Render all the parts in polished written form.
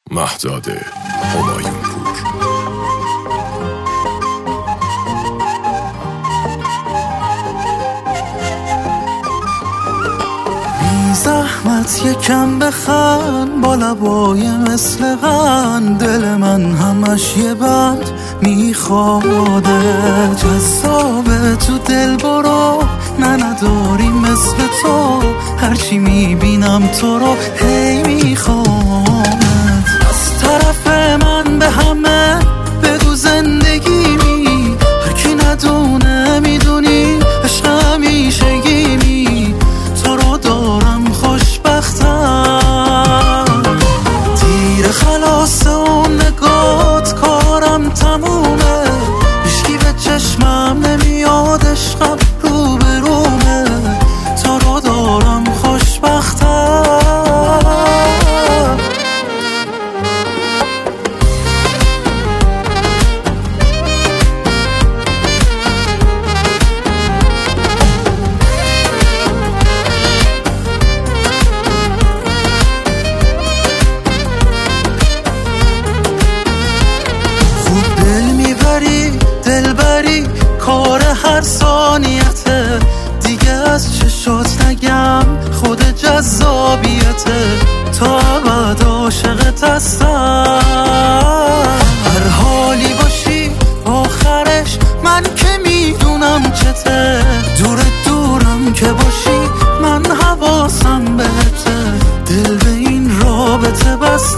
مهداد همایونپور. بی زحمت یکم بخند با لبای مثل قند، دل من همش یه بند میخواده. جذابه تو دل برو، نه نداری مثل تو، هرچی میبینم تو رو هی میخوامت. از طرف من به همه بگو زندگیمی، هرکی ندونه میدونی عشق همیشگیمی. تو رو دارم خوشبختم، تیر خلاص اون نگات کارم تمومه. هیچکی به چشمم نمیاد، عشقم رو به رومه. تو رو دارم خوشبختم. دلبری کار هر ثانیته، دیگه از چشات نگم خود جذابیته. تا ابد عاشقت هستم، هر حالی باشی آخرش من که میدونم چته. دورم که باشی من حواسم بهته، دل به این رابطه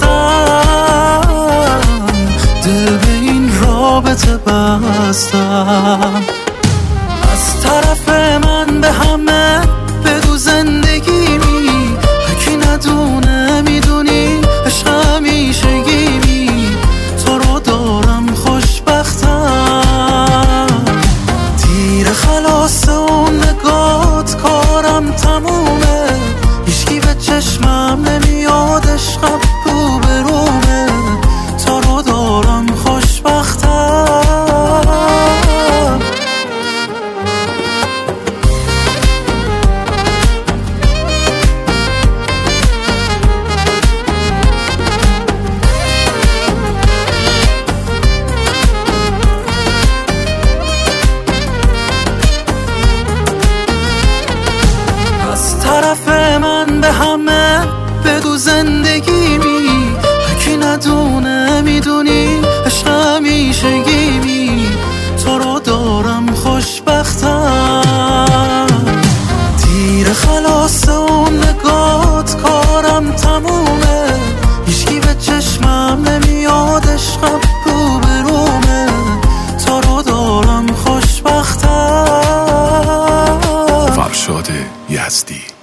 بستم، دل به این رابطه بستم. از طرف من به همه بگو زندگیمی، هرکی ندونه میدونی عشق همیشگیمی. تو رو دارم خوشبختم، تیر خلاص اون نگات کارم تمومه. هیچکی به چشمم نمیاد، عشقم رو به رومه. تو رو دارم خوشبختم. از طرف من به همه بگو زندگیمی، هرکی ندونه میدونی عشق همیشگیمی. تو رو دارم خوشبختم، تیر خلاص اون نگات کارم تمومه. هیچکی به چشمم نمیاد، عشقم رو به رومه. تو رو دارم خوشبختم. فرشاد یزدی.